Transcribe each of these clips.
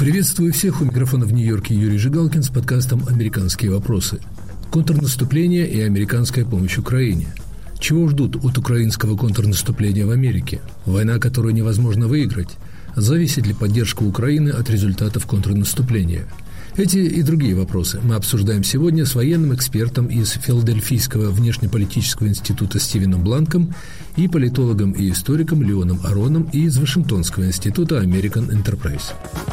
Приветствую всех, у микрофона в Нью-Йорке Юрий Жигалкин с подкастом «Американские вопросы». Контрнаступление и американская помощь Украине. Чего ждут от украинского контрнаступления в Америке? Война, которую невозможно выиграть. Зависит ли поддержка Украины от результатов контрнаступления? Эти и другие вопросы мы обсуждаем сегодня с военным экспертом из Филадельфийского внешнеполитического института Стивеном Бланком и политологом и историком Леоном Ароном из Вашингтонского института American Enterprise.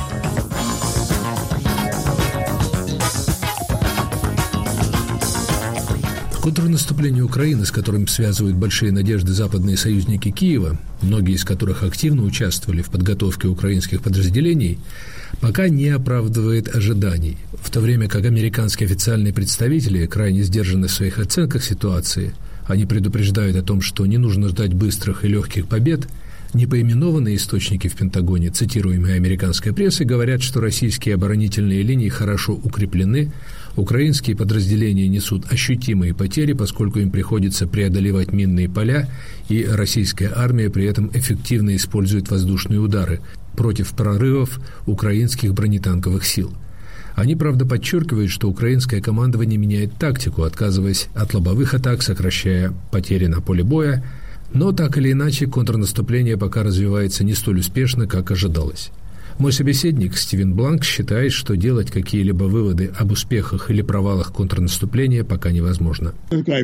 Контрнаступление Украины, с которым связывают большие надежды западные союзники Киева, многие из которых активно участвовали в подготовке украинских подразделений, пока не оправдывает ожиданий, в то время как американские официальные представители крайне сдержаны в своих оценках ситуации. Они предупреждают о том, что не нужно ждать быстрых и легких побед. Непоименованные источники в Пентагоне, цитируемые американской прессой, говорят, что российские оборонительные линии хорошо укреплены, украинские подразделения несут ощутимые потери, поскольку им приходится преодолевать минные поля, и российская армия при этом эффективно использует воздушные удары против прорывов украинских бронетанковых сил. Они, правда, подчеркивают, что украинское командование меняет тактику, отказываясь от лобовых атак, сокращая потери на поле боя, но так или иначе контрнаступление пока развивается не столь успешно, как ожидалось. Мой собеседник Стивен Бланк считает, что делать какие-либо выводы об успехах или провалах контрнаступления пока невозможно.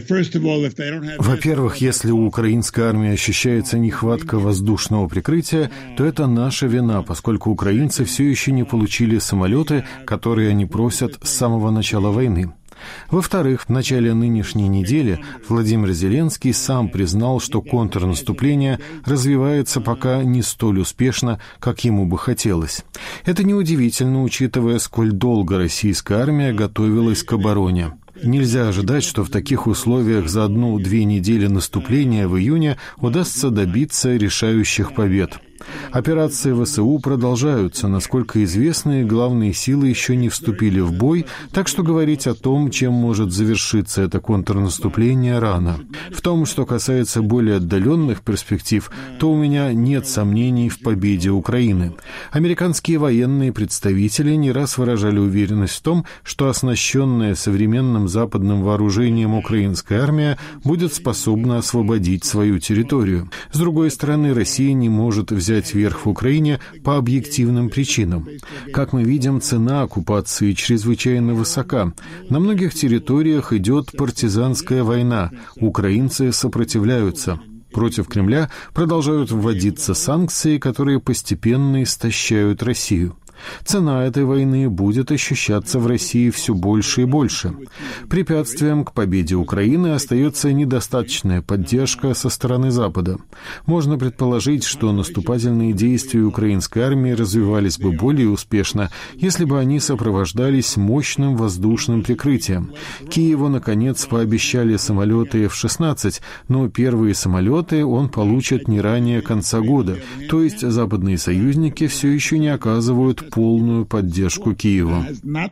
Во-первых, если у украинской армии ощущается нехватка воздушного прикрытия, то это наша вина, поскольку украинцы все еще не получили самолеты, которые они просят с самого начала войны. Во-вторых, в начале нынешней недели Владимир Зеленский сам признал, что контрнаступление развивается пока не столь успешно, как ему бы хотелось. Это неудивительно, учитывая, сколь долго российская армия готовилась к обороне. Нельзя ожидать, что в таких условиях за 1-2 недели наступления в июне удастся добиться решающих побед. Операции ВСУ продолжаются. Насколько известно, главные силы еще не вступили в бой, так что говорить о том, чем может завершиться это контрнаступление, рано. В том, что касается более отдаленных перспектив, то у меня нет сомнений в победе Украины. Американские военные представители не раз выражали уверенность в том, что оснащенная современным западным вооружением украинская армия будет способна освободить свою территорию. С другой стороны, Россия не может взять верх в Украине по объективным причинам. Как мы видим, цена оккупации чрезвычайно высока. На многих территориях идет партизанская война. Украинцы сопротивляются. Против Кремля продолжают вводиться санкции, которые постепенно истощают Россию. Цена этой войны будет ощущаться в России все больше и больше. Препятствием к победе Украины остается недостаточная поддержка со стороны Запада. Можно предположить, что наступательные действия украинской армии развивались бы более успешно, если бы они сопровождались мощным воздушным прикрытием. Киеву, наконец, пообещали самолеты F-16, но первые самолеты он получит не ранее конца года, то есть западные союзники все еще не оказывают полную поддержку Киеву.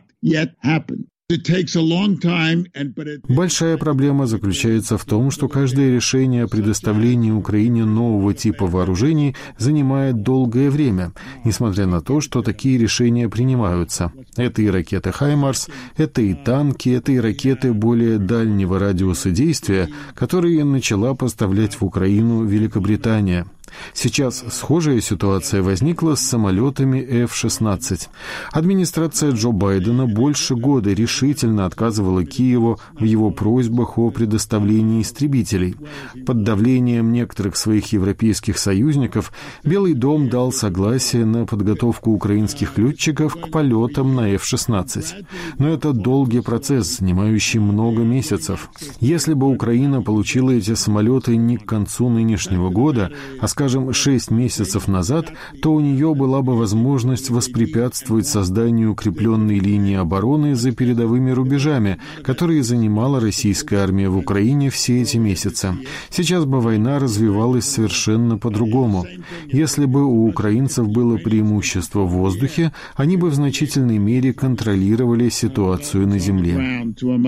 Большая проблема заключается в том, что каждое решение о предоставлении Украине нового типа вооружений занимает долгое время, несмотря на то, что такие решения принимаются. Это и ракеты «Хаймарс», это и танки, это и ракеты более дальнего радиуса действия, которые начала поставлять в Украину Великобритания. Сейчас схожая ситуация возникла с самолетами F-16. Администрация Джо Байдена больше года решительно отказывала Киеву в его просьбах о предоставлении истребителей. Под давлением некоторых своих европейских союзников Белый дом дал согласие на подготовку украинских летчиков к полетам на F-16. Но это долгий процесс, занимающий много месяцев. Если бы Украина получила эти самолеты не к концу нынешнего года, а скажем, 6 месяцев назад, то у нее была бы возможность воспрепятствовать созданию укрепленной линии обороны за передовыми рубежами, которые занимала российская армия в Украине все эти месяцы. Сейчас бы война развивалась совершенно по-другому. Если бы у украинцев было преимущество в воздухе, они бы в значительной мере контролировали ситуацию на земле.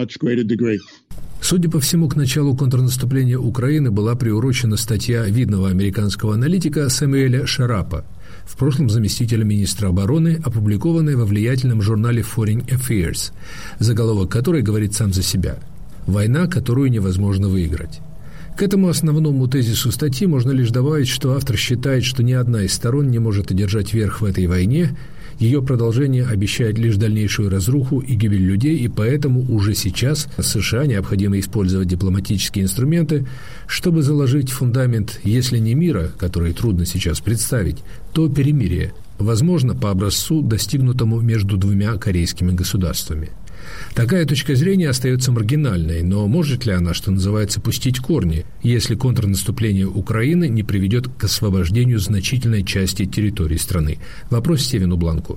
Судя по всему, к началу контрнаступления Украины была приурочена статья видного американского аналитика Сэмюэля Шарапа. в прошлом заместителя министра обороны, опубликованная во влиятельном журнале Foreign Affairs, заголовок которой говорит сам за себя «Война, которую невозможно выиграть». К этому основному тезису статьи можно лишь добавить, что автор считает, что ни одна из сторон не может одержать верх в этой войне, ее продолжение обещает лишь дальнейшую разруху и гибель людей, и поэтому уже сейчас США необходимо использовать дипломатические инструменты, чтобы заложить фундамент, если не мира, который трудно сейчас представить, то перемирия, возможно, по образцу, достигнутому между двумя корейскими государствами. Такая точка зрения остается маргинальной, но может ли она, что называется, пустить корни, если контрнаступление Украины не приведет к освобождению значительной части территории страны? Вопрос Стивену Бланку.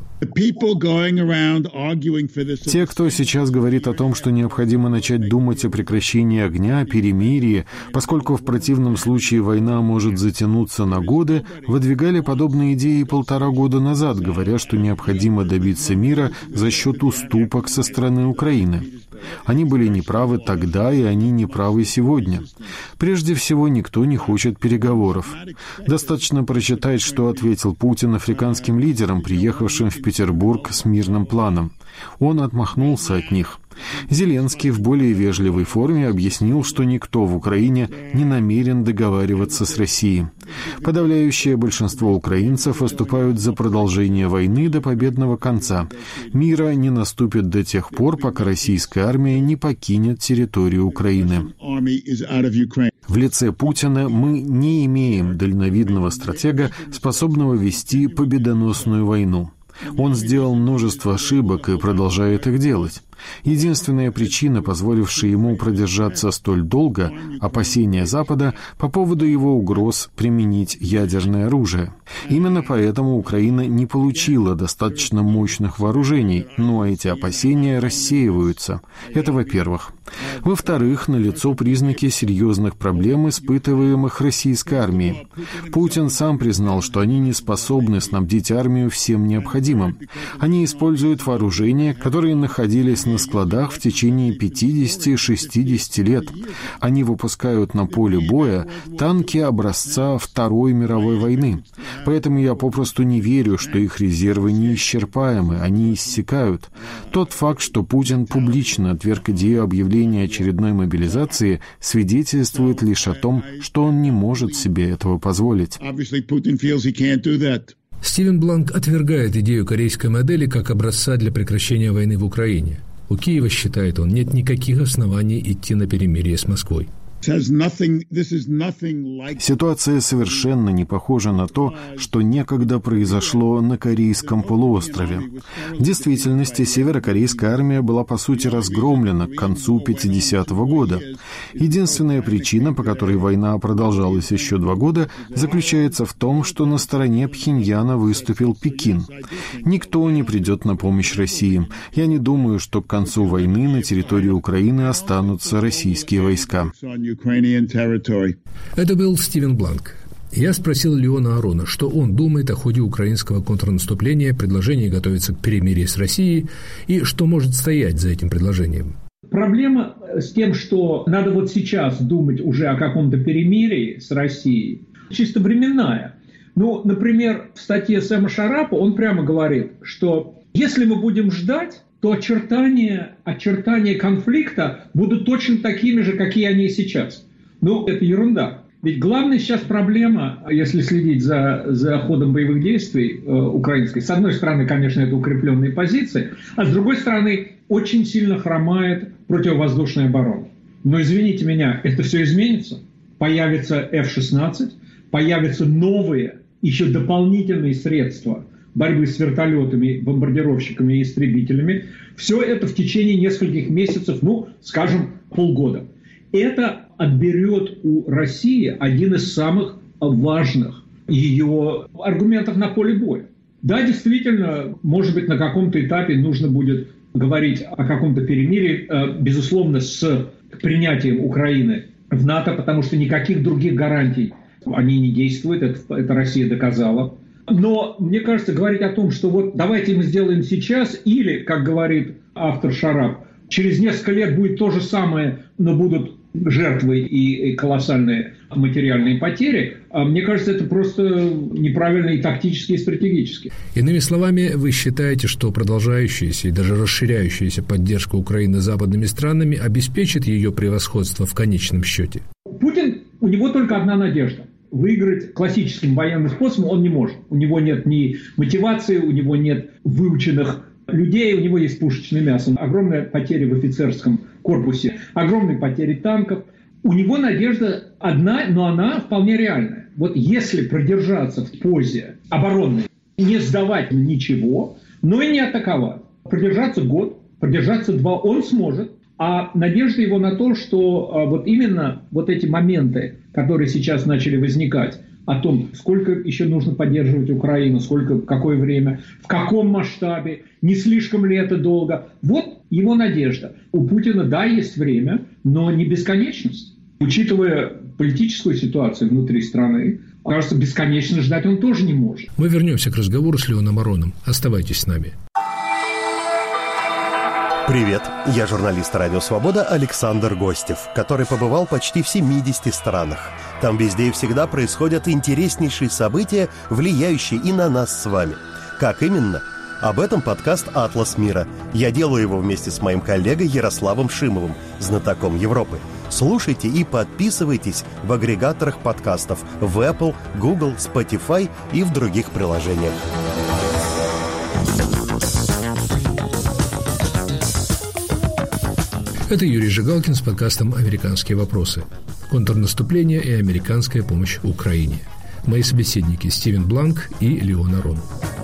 Те, кто сейчас говорит о том, что необходимо начать думать о прекращении огня, перемирии, поскольку в противном случае война может затянуться на годы, выдвигали подобные идеи 1,5 года назад, говоря, что необходимо добиться мира за счет уступок со стороны Украины. Они были неправы тогда, и они неправы сегодня. Прежде всего, никто не хочет переговоров. Достаточно прочитать, что ответил Путин африканским лидерам, приехавшим в Петербург с мирным планом. Он отмахнулся от них. Зеленский в более вежливой форме объяснил, что никто в Украине не намерен договариваться с Россией. Подавляющее большинство украинцев выступают за продолжение войны до победного конца. Мира не наступит до тех пор, пока российская армия не покинет территорию Украины. В лице Путина мы не имеем дальновидного стратега, способного вести победоносную войну. Он сделал множество ошибок и продолжает их делать. Единственная причина, позволившая ему продержаться столь долго, опасения Запада по поводу его угроз применить ядерное оружие. Именно поэтому Украина не получила достаточно мощных вооружений, но эти опасения рассеиваются. Это во-первых. Во-вторых, налицо признаки серьезных проблем, испытываемых российской армией. Путин сам признал, что они не способны снабдить армию всем необходимым. Они используют вооружения, которые находились на складах в течение 50-60 лет. Они выпускают на поле боя танки образца Второй мировой войны. Поэтому я попросту не верю, что их резервы неисчерпаемы, они иссякают. Тот факт, что Путин публично отверг идею объявления очередной мобилизации, свидетельствует лишь о том, что он не может себе этого позволить. Стивен Бланк отвергает идею корейской модели как образца для прекращения войны в Украине. У Киева, считает он, нет никаких оснований идти на перемирие с Москвой. Ситуация совершенно не похожа на то, что некогда произошло на Корейском полуострове. В действительности, северокорейская армия была, по сути, разгромлена к концу 50-го года. Единственная причина, по которой война продолжалась еще 2 года, заключается в том, что на стороне Пхеньяна выступил Пекин. Никто не придет на помощь России. Я не думаю, что к концу войны на территории Украины останутся российские войска. Это был Стивен Бланк. Я спросил Леона Арона, что он думает о ходе украинского контрнаступления, предложении готовиться к перемирию с Россией и что может стоять за этим предложением. Проблема с тем, что надо вот сейчас думать уже о каком-то перемирии с Россией, чисто временная. Ну, например, в статье Сэма Шарапа он прямо говорит, что если мы будем ждать, то очертания конфликта будут точно такими же, какие они сейчас. Ну, это ерунда. Ведь главная сейчас проблема, если следить за ходом боевых действий украинской, с одной стороны, конечно, это укрепленные позиции, а с другой стороны, очень сильно хромает противовоздушная оборона. Но, извините меня, это все изменится. Появится F-16, появятся новые, еще дополнительные средства борьбы с вертолетами, бомбардировщиками и истребителями. Все это в течение нескольких месяцев, ну, скажем, полгода. Это отберет у России один из самых важных ее аргументов на поле боя. Да, действительно, может быть, на каком-то этапе нужно будет говорить о каком-то перемирии, безусловно, с принятием Украины в НАТО, потому что никаких других гарантий они не действуют, это Россия доказала. Но, мне кажется, говорить о том, что вот давайте мы сделаем сейчас, или, как говорит автор Шарап, через несколько лет будет то же самое, но будут жертвы и колоссальные материальные потери, мне кажется, это просто неправильно и тактически, и стратегически. Иными словами, вы считаете, что продолжающаяся и даже расширяющаяся поддержка Украины западными странами обеспечит ее превосходство в конечном счете? Путин, у него только одна надежда. Выиграть классическим военным способом он не может. У него нет ни мотивации, у него нет выученных людей, у него есть пушечное мясо. Огромные потери в офицерском корпусе, огромные потери танков. У него надежда одна, но она вполне реальная. Вот если продержаться в позе оборонной, не сдавать ничего, но и не атаковать, продержаться год, продержаться 2, он сможет. А надежда его на то, что вот именно вот эти моменты, которые сейчас начали возникать, о том, сколько еще нужно поддерживать Украину, сколько, какое время, в каком масштабе, не слишком ли это долго. Вот его надежда. У Путина, да, есть время, но не бесконечность. Учитывая политическую ситуацию внутри страны, кажется, бесконечно ждать он тоже не может. Мы вернемся к разговору с Леоном Ароном. Оставайтесь с нами. Привет, я журналист «Радио Свобода» Александр Гостев, который побывал почти в 70 странах. Там везде и всегда происходят интереснейшие события, влияющие и на нас с вами. Как именно? Об этом подкаст «Атлас мира». Я делаю его вместе с моим коллегой Ярославом Шимовым, знатоком Европы. Слушайте и подписывайтесь в агрегаторах подкастов в Apple, Google, Spotify и в других приложениях. Это Юрий Жигалкин с подкастом «Американские вопросы». Контрнаступление и американская помощь Украине. Мои собеседники Стивен Бланк и Леон Арон.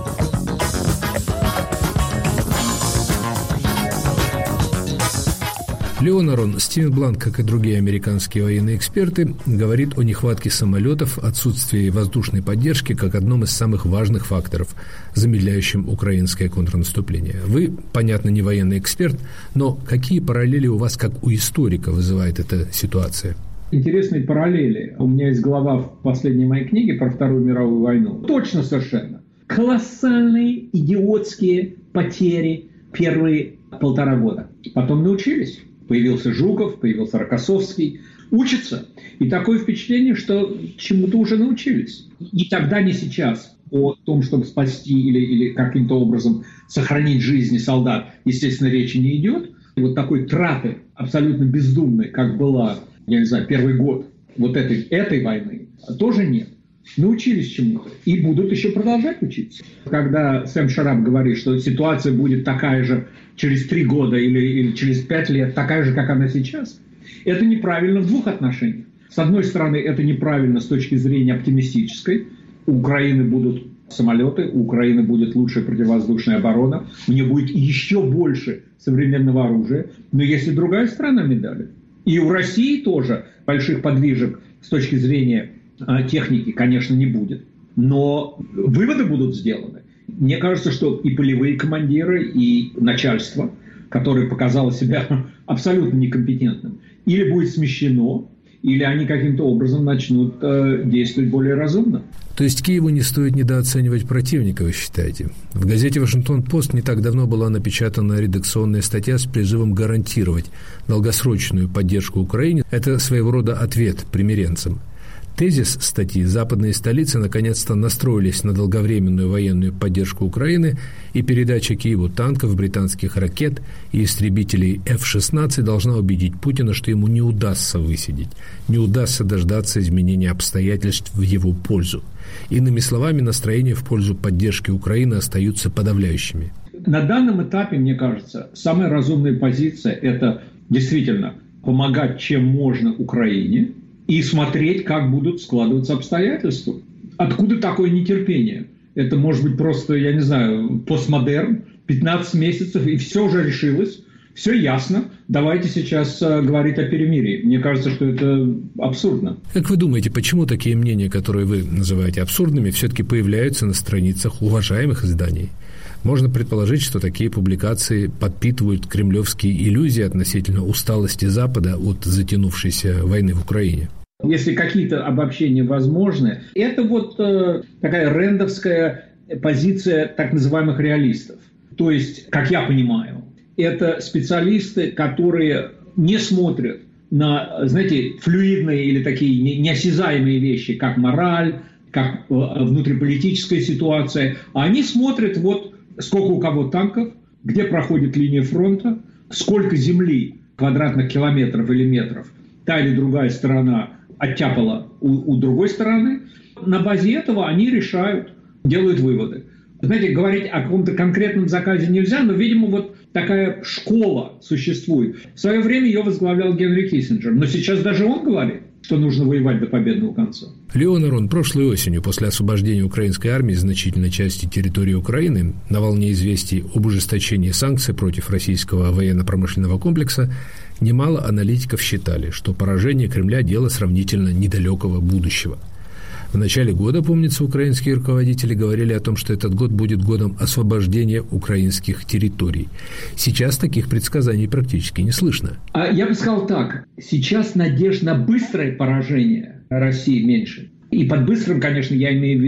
Леон Арон, Стивен Бланк, как и другие американские военные эксперты, говорит о нехватке самолетов, отсутствии воздушной поддержки как одном из самых важных факторов, замедляющим украинское контрнаступление. Вы, понятно, не военный эксперт, но какие параллели у вас, как у историка, вызывает эта ситуация? Интересные параллели. У меня есть глава в последней моей книге про Вторую мировую войну. Точно совершенно. Колоссальные идиотские потери первые 1,5 года. Потом научились. Появился Жуков, появился Рокоссовский. Учатся. И такое впечатление, что чему-то уже научились. Ни тогда, ни сейчас о том, чтобы спасти или каким-то образом сохранить жизни солдат, естественно, речи не идет. И вот такой траты абсолютно бездумной, как была, я не знаю, первый год вот этой войны, тоже нет. Научились чему-то и будут еще продолжать учиться. Когда Сэм Шарап говорит, что ситуация будет такая же через 3 года или через 5 лет, такая же, как она сейчас, это неправильно в 2 отношениях. С одной стороны, это неправильно с точки зрения оптимистической. У Украины будут самолеты, у Украины будет лучшая противовоздушная оборона, у нее будет еще больше современного оружия. Но есть и другая сторона медали. И у России тоже больших подвижек с точки зрения техники, конечно, не будет. Но выводы будут сделаны. Мне кажется, что и полевые командиры, и начальство, которое показало себя абсолютно некомпетентным, или будет смещено, или они каким-то образом начнут действовать более разумно. То есть Киеву не стоит недооценивать противника, вы считаете? В газете «Вашингтон-Пост» не так давно была напечатана редакционная статья с призывом гарантировать долгосрочную поддержку Украине. Это своего рода ответ примиренцам. Тезис статьи «Западные столицы наконец-то настроились на долговременную военную поддержку Украины, и передача Киеву танков, британских ракет и истребителей F-16 должна убедить Путина, что ему не удастся высидеть, не удастся дождаться изменения обстоятельств в его пользу». Иными словами, настроения в пользу поддержки Украины остаются подавляющими. На данном этапе, мне кажется, самая разумная позиция – это действительно помогать, чем можно, Украине, и смотреть, как будут складываться обстоятельства. Откуда такое нетерпение? Это может быть просто, я не знаю, постмодерн, 15 месяцев, и все уже решилось, все ясно, давайте сейчас говорить о перемирии. Мне кажется, что это абсурдно. Как вы думаете, почему такие мнения, которые вы называете абсурдными, все-таки появляются на страницах уважаемых изданий? Можно предположить, что такие публикации подпитывают кремлевские иллюзии относительно усталости Запада от затянувшейся войны в Украине. Если какие-то обобщения возможны, это вот такая рэндовская позиция так называемых реалистов. То есть, как я понимаю, это специалисты, которые не смотрят на, знаете, флюидные или такие неосязаемые вещи, как мораль, как внутриполитическая ситуация. А они смотрят, вот сколько у кого танков, где проходит линия фронта, сколько земли, квадратных километров или метров, та или другая сторона оттяпала у другой стороны. На базе этого они решают, делают выводы. Знаете, говорить о каком-то конкретном заказе нельзя, но, видимо, вот такая школа существует. В свое время ее возглавлял Генри Киссинджер, но сейчас даже он говорит, что нужно воевать до победного конца. Леон Арон, прошлой осенью, после освобождения украинской армии значительной части территории Украины, на волне известий об ужесточении санкций против российского военно-промышленного комплекса, немало аналитиков считали, что поражение Кремля – дело сравнительно недалекого будущего. В начале года, помнится, украинские руководители говорили о том, что этот год будет годом освобождения украинских территорий. Сейчас таких предсказаний практически не слышно. Я бы сказал так. Сейчас надежд на быстрое поражение России меньше. И под быстрым, конечно, я имею в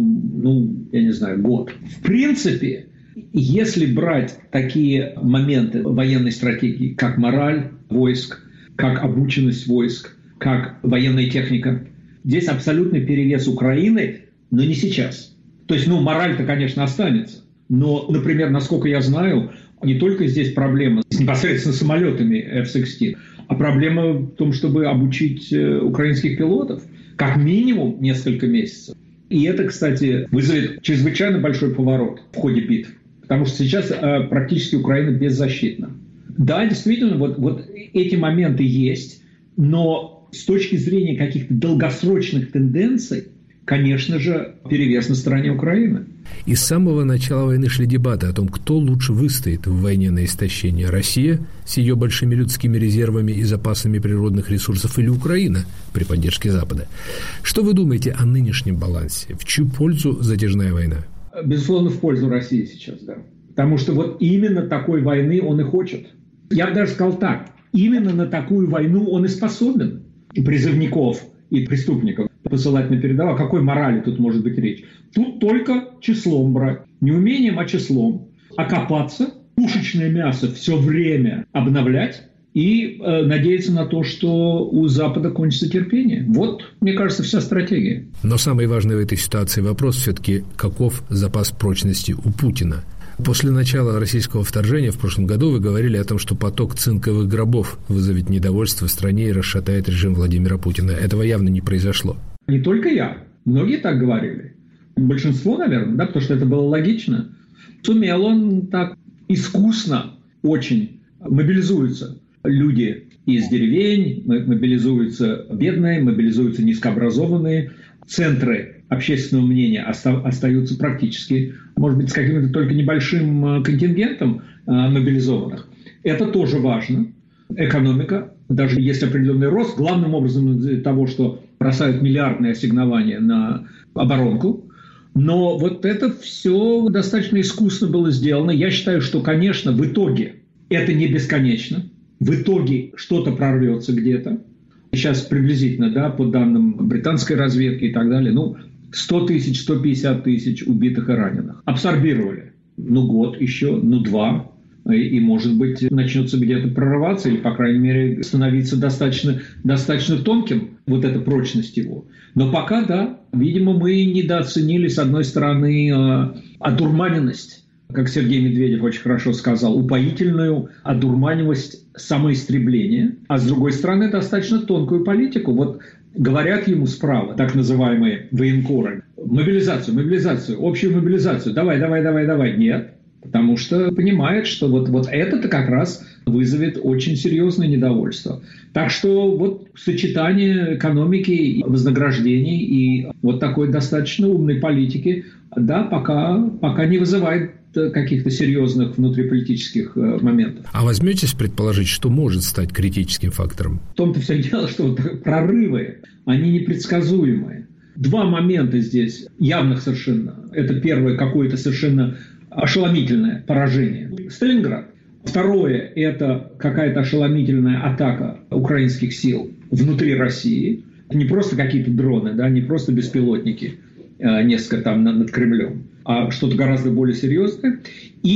виду, год. В принципе, если брать такие моменты военной стратегии, как мораль войск, как обученность войск, как военная техника, здесь абсолютный перевес Украины, но не сейчас. То есть, мораль-то, конечно, останется. Но, например, насколько я знаю, не только здесь проблема с непосредственно самолетами F-16, а проблема в том, чтобы обучить украинских пилотов как минимум несколько месяцев. И это, кстати, вызовет чрезвычайно большой поворот в ходе битв. Потому что сейчас практически Украина беззащитна. Да, действительно, вот эти моменты есть, но с точки зрения каких-то долгосрочных тенденций, конечно же, перевес на стороне Украины. И с самого начала войны шли дебаты о том, кто лучше выстоит в войне на истощение: Россия с ее большими людскими резервами и запасами природных ресурсов или Украина при поддержке Запада. Что вы думаете о нынешнем балансе? В чью пользу затяжная война? Безусловно, в пользу России сейчас, да. Потому что вот именно такой войны он и хочет. Я бы даже сказал так. Именно на такую войну он и способен. И призывников, и преступников посылать на передовую. О какой морали тут может быть речь? Тут только числом брать. Не умением, а числом. Окопаться, пушечное мясо все время обновлять и надеяться на то, что у Запада кончится терпение. Вот, мне кажется, вся стратегия. Но самый важный в этой ситуации вопрос все-таки, каков запас прочности у Путина? После начала российского вторжения в прошлом году вы говорили о том, что поток цинковых гробов вызовет недовольство в стране и расшатает режим Владимира Путина. Этого явно не произошло. Не только я. Многие так говорили. Большинство, наверное, да, потому что это было логично. Сумел он так искусно очень мобилизуются люди из деревень, мобилизуются бедные, мобилизуются низкообразованные. Центры общественного мнения остаются практически, может быть, с каким-то только небольшим контингентом мобилизованных. Это тоже важно. Экономика, даже есть определенный рост, главным образом из-за того, что бросают миллиардные ассигнования на оборонку. Но вот это все достаточно искусно было сделано. Я считаю, что, конечно, в итоге это не бесконечно. В итоге что-то прорвется где-то. Сейчас приблизительно, да, по данным британской разведки и так далее, 100 тысяч, 150 тысяч убитых и раненых. Абсорбировали. Год еще, 2. И, может быть, начнется где-то прорываться или, по крайней мере, становиться достаточно тонким вот эта прочность его. Но пока, да, видимо, мы недооценили, с одной стороны, одурманенность, как Сергей Медведев очень хорошо сказал, упоительную одурманивость самоистребления, а с другой стороны, достаточно тонкую политику. Вот говорят ему справа, так называемые военкоры, мобилизацию, общую мобилизацию, давай. Нет. Потому что понимает, что вот это-то как раз вызовет очень серьезное недовольство. Так что вот сочетание экономики, вознаграждений и вот такой достаточно умной политики, да, пока не вызывает каких-то серьезных внутриполитических моментов. А возьметесь предположить, что может стать критическим фактором? В том-то все дело, что вот прорывы, они непредсказуемые. Два момента здесь явных совершенно. Это первое, какое-то совершенно ошеломительное поражение. Сталинград. Второе – это какая-то ошеломительная атака украинских сил внутри России. Не просто какие-то дроны, да, не просто беспилотники, несколько там над Кремлем, а что-то гораздо более серьезное. И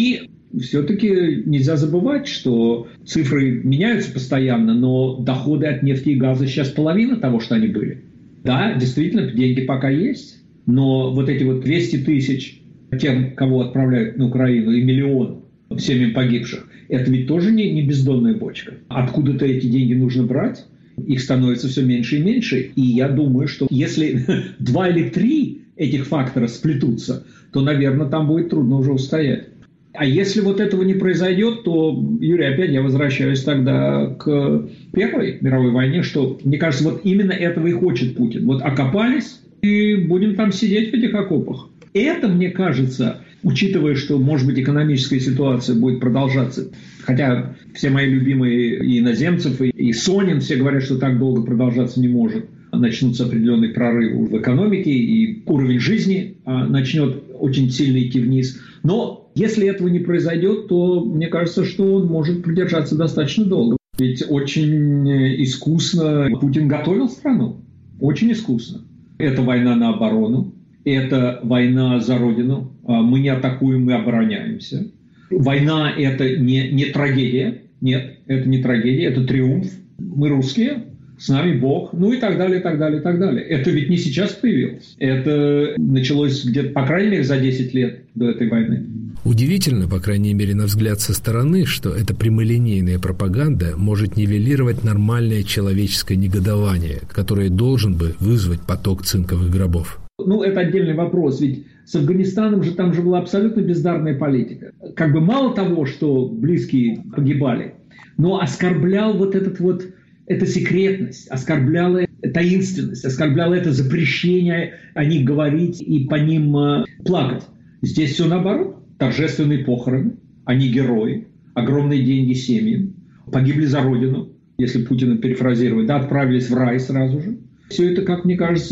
все-таки нельзя забывать, что цифры меняются постоянно, но доходы от нефти и газа сейчас половина того, что они были. Да, действительно, деньги пока есть, но вот эти вот 200 тысяч тем, кого отправляют на Украину, и 1 миллион семьям погибших, это ведь тоже не бездонная бочка. Откуда-то эти деньги нужно брать, их становится все меньше и меньше. И я думаю, что если 2 или 3 этих фактора сплетутся, то, наверное, там будет трудно уже устоять. А если вот этого не произойдет, то, Юрий, опять я возвращаюсь тогда к Первой мировой войне, что, мне кажется, вот именно этого и хочет Путин. Вот окопались и будем там сидеть в этих окопах. Это, мне кажется, учитывая, что, может быть, экономическая ситуация будет продолжаться, хотя все мои любимые и иноземцев, и Сонин, все говорят, что так долго продолжаться не может. Начнутся определенные прорывы в экономике, и уровень жизни начнет очень сильно идти вниз. Но если этого не произойдет, то мне кажется, что он может продержаться достаточно долго. Ведь очень искусно Путин готовил страну. Очень искусно. Это война на оборону. Это война за Родину. Мы не атакуем, мы обороняемся. Война – это не трагедия. Нет, это не трагедия, это триумф. Мы русские, с нами Бог, ну и так далее, и так далее, и так далее. Это ведь не сейчас появилось. Это началось где-то, по крайней мере, за 10 лет до этой войны. Удивительно, по крайней мере, на взгляд со стороны, что эта прямолинейная пропаганда может нивелировать нормальное человеческое негодование, которое должен бы вызвать поток цинковых гробов. Ну, это отдельный вопрос, ведь с Афганистаном же там же была абсолютно бездарная политика. Как бы мало того, что близкие погибали, но оскорблял вот этот вот, эта секретность, оскорбляла таинственность, оскорбляла это запрещение о них говорить и по ним плакать. Здесь все наоборот. Торжественные похороны, они герои, огромные деньги семьям, погибли за Родину, если Путина перефразировать, да, отправились в рай сразу же. Все это, как мне кажется,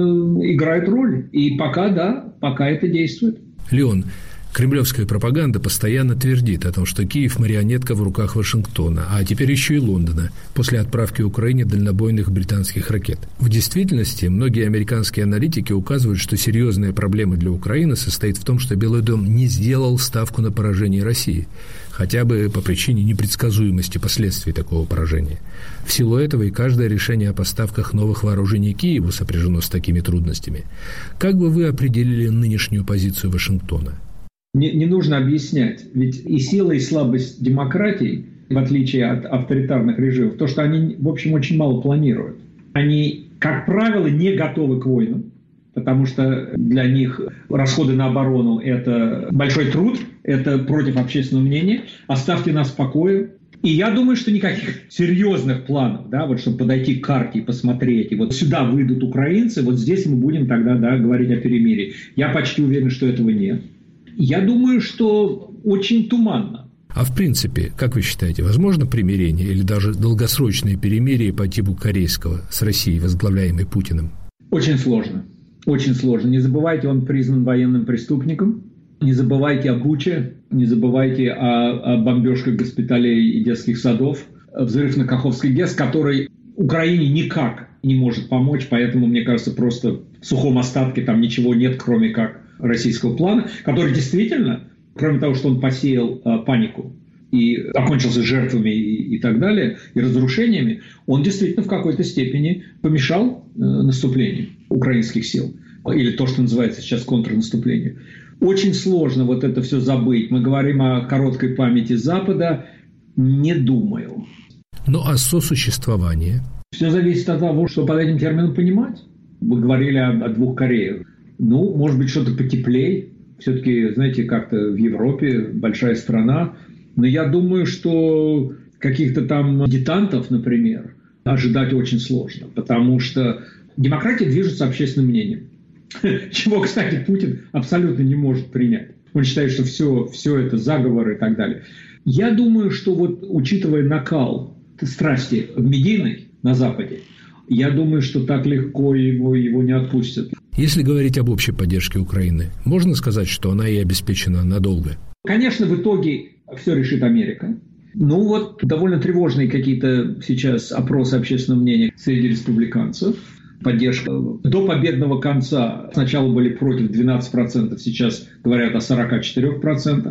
играет роль. И пока это действует. Леон, кремлевская пропаганда постоянно твердит о том, что Киев – марионетка в руках Вашингтона, а теперь еще и Лондона, после отправки Украине дальнобойных британских ракет. В действительности, многие американские аналитики указывают, что серьезная проблема для Украины состоит в том, что Белый дом не сделал ставку на поражение России, хотя бы по причине непредсказуемости последствий такого поражения. В силу этого и каждое решение о поставках новых вооружений Киеву сопряжено с такими трудностями. Как бы вы определили нынешнюю позицию Вашингтона? Не нужно объяснять, ведь и сила, и слабость демократий, в отличие от авторитарных режимов, то, что они, в общем, очень мало планируют. Они, как правило, не готовы к войнам, потому что для них расходы на оборону – это большой труд, это против общественного мнения. Оставьте нас в покое. И я думаю, что никаких серьезных планов, да, вот чтобы подойти к карте и посмотреть, и вот сюда выйдут украинцы, вот здесь мы будем тогда, да, говорить о перемирии. Я почти уверен, что этого нет. Я думаю, что очень туманно. А в принципе, как вы считаете, возможно примирение или даже долгосрочное перемирие по типу корейского с Россией, возглавляемой Путиным? Очень сложно. Очень сложно. Не забывайте, он признан военным преступником. Не забывайте о Буче. Не забывайте о бомбежках госпиталей и детских садов. Взрыв на Каховской ГЭС, который Украине никак не может помочь. Поэтому, мне кажется, просто в сухом остатке там ничего нет, кроме как российского плана, который действительно, кроме того, что он посеял панику и окончился жертвами и так далее, и разрушениями, он действительно в какой-то степени помешал наступлению украинских сил, или то, что называется сейчас контрнаступление. Очень сложно вот это все забыть. Мы говорим о короткой памяти Запада. Не думаю. Ну, а сосуществование? Все зависит от того, что под этим термином понимать. Вы говорили о двух Кореях. Ну, может быть, что-то потеплее. Все-таки, знаете, как-то в Европе большая страна. Но я думаю, что каких-то там дилетантов, например, ожидать очень сложно. Потому что демократия движется общественным мнением. Чего, кстати, Путин абсолютно не может принять. Он считает, что все это заговоры и так далее. Я думаю, что вот учитывая накал страсти медийной на Западе, я думаю, что так легко его не отпустят. Если говорить об общей поддержке Украины, можно сказать, что она и обеспечена надолго? Конечно, в итоге все решит Америка. Ну вот довольно тревожные какие-то сейчас опросы общественного мнения среди республиканцев. Поддержка до победного конца. Сначала были против 12%, сейчас говорят о 44%.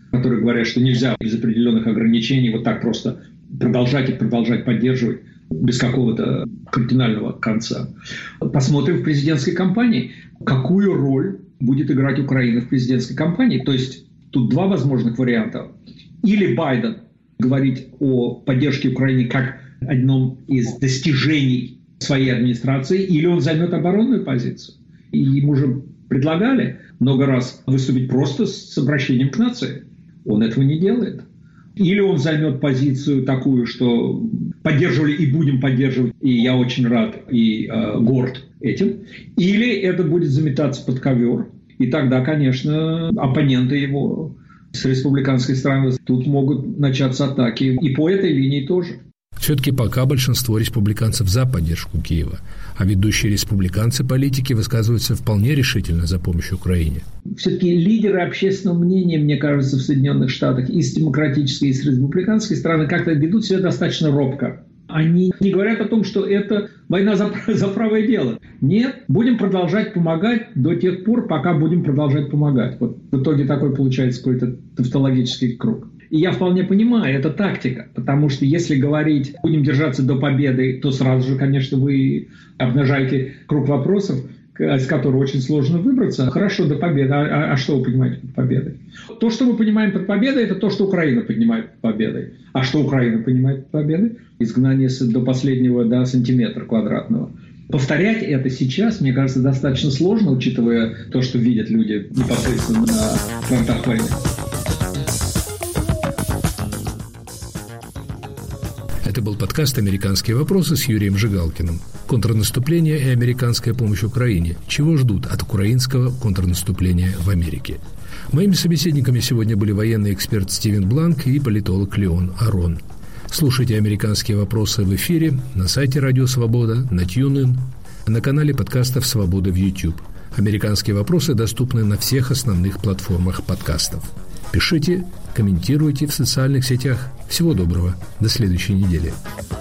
которые говорят, что нельзя без определенных ограничений вот так просто продолжать и продолжать поддерживать без какого-то кардинального конца. Посмотрим в президентской кампании, какую роль будет играть Украина в президентской кампании. То есть тут два возможных варианта. Или Байден говорить о поддержке Украины как одном из достижений своей администрации, или он займет оборонную позицию. И ему же предлагали много раз выступить просто с обращением к нации. Он этого не делает. Или он займет позицию такую, что поддерживали и будем поддерживать, и я очень рад и горд этим. Или это будет заметаться под ковер. И тогда, конечно, оппоненты его с республиканской стороны тут могут начаться атаки. И по этой линии тоже. Все-таки пока большинство республиканцев за поддержку Киева, а ведущие республиканцы-политики высказываются вполне решительно за помощь Украине. Все-таки лидеры общественного мнения, мне кажется, в Соединенных Штатах и с демократической, и с республиканской стороны как-то ведут себя достаточно робко. Они не говорят о том, что это война за правое дело. Нет, будем продолжать помогать до тех пор, пока будем продолжать помогать. Вот в итоге такой получается какой-то тавтологический круг. И я вполне понимаю, это тактика, потому что если говорить, будем держаться до победы, то сразу же, конечно, вы обнажаете круг вопросов, из которого очень сложно выбраться. Хорошо, до победы. А что вы понимаете под победой? То, что мы понимаем под победой, это то, что Украина понимает под победой. А что Украина понимает под победой? Изгнание до последнего сантиметра квадратного. Повторять это сейчас, мне кажется, достаточно сложно, учитывая то, что видят люди непосредственно на фронтах войны. Это был подкаст «Американские вопросы» с Юрием Жигалкиным. Контрнаступление и американская помощь Украине. Чего ждут от украинского контрнаступления в Америке? Моими собеседниками сегодня были военный эксперт Стивен Бланк и политолог Леон Арон. Слушайте «Американские вопросы» в эфире на сайте Радио Свобода, на TuneIn, на канале подкастов «Свобода» в YouTube. «Американские вопросы» доступны на всех основных платформах подкастов. Пишите, комментируйте в социальных сетях. Всего доброго. До следующей недели.